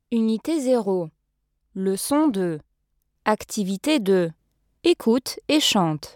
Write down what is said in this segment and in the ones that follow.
Unité 0. Leçon 2. Activité 2. Écoute et chante.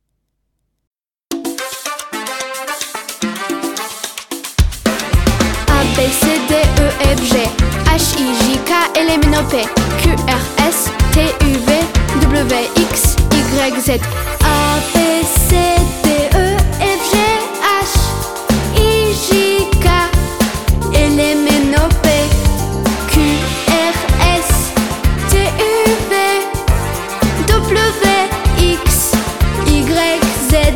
A, B, C, D, E, F, G H, I, J, K, L, M, N, O, P Q, R, S, T, U, V W, X, Y, Z A, B, C, D, E, F, G H, I, J, K, L, M, N, O, P Q, R, S, T, U, V W, X, Y, Z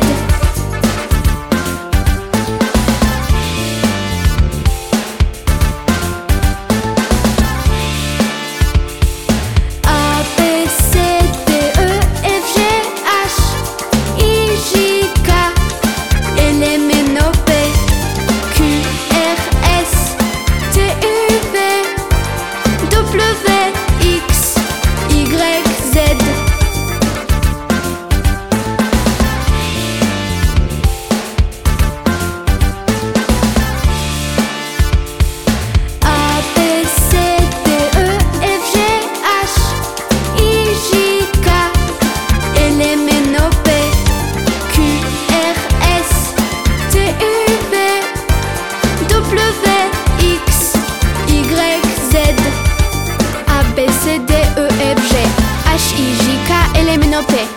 C, D, E, F, G H, I, J, K, L, M, N, O, P